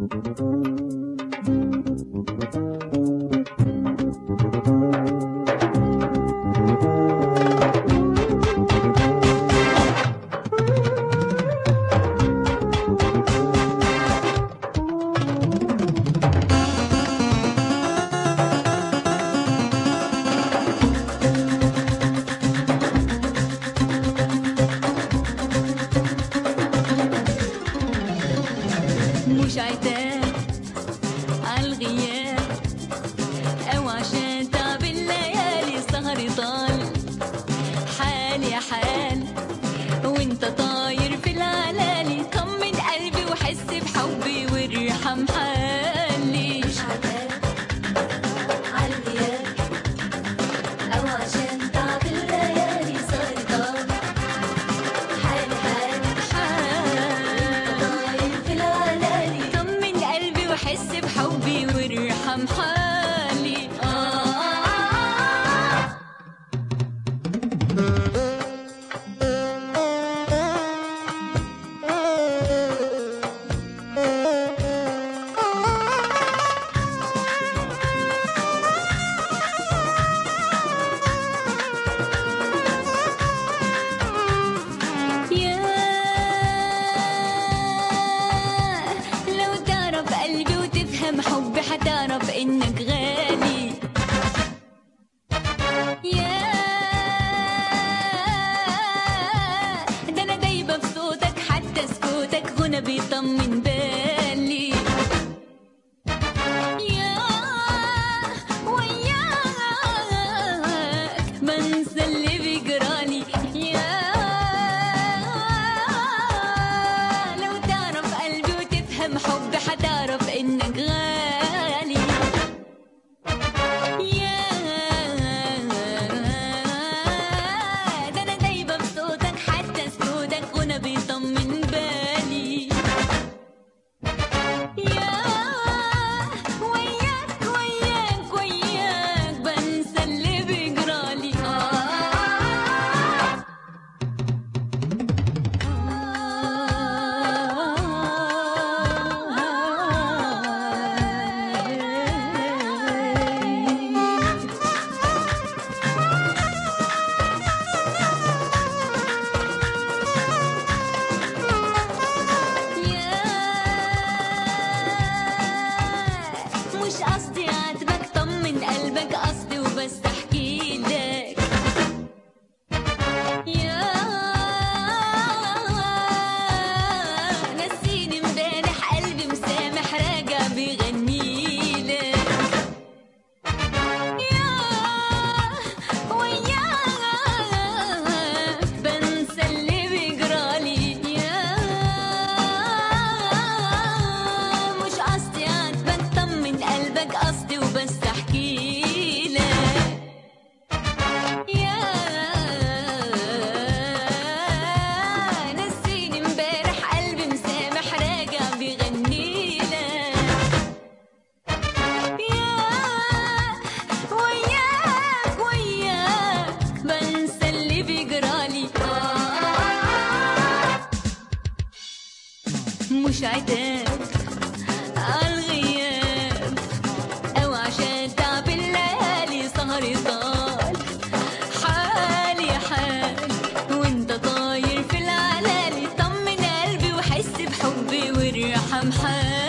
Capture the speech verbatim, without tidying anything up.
مش عتاب عالغياب أو عشان تعب الليالي سهري طال حال يا حال وانت طاير في العلالي طمن قلبي وحس بحبي وارحم حالي. مش عتاب عالغياب أو عشان تعب الليالي سهري طال حالي حال طاير في العلالي طمن قلبي وحس بحبي وارحم حالي. آه لو تعرف قلبي وتفهم حبي حتعرف انك غالي. يا ده انا دايبه في صوتك حتى سكوتك غنى بيطمن بالي. يا وياك بنسى اللي بيجرالي. يا لو تعرف قلبي وتفهم حبي حتعرف انك غالي. يا ده انا دايبه بصوتك حتى سكوتك غنى بيطمن بالي. يا وياك وياك وياك بنسى اللي بيجرالي. مش قصدي اعاتبك طمن قلبك قصدي وبس احكي لك. يا نسيني امبارح قلبي مسامح راجع بيغني لك. يا وياك بنسى اللي بيجرالي. يا مش قصدي اعاتبك طمن قلبك قصدي وبس احكي لك. يا نسيني امبارح قلبي مسامح راجع بيغني لك. يا وياك وياك بنسى اللي بيجرالي. مش عتاب عالغياب أو عشان تعب الليالي سهري طال حالي حال وانت طاير في العلالي طمن قلبي وحس بحبي وارحم حالي.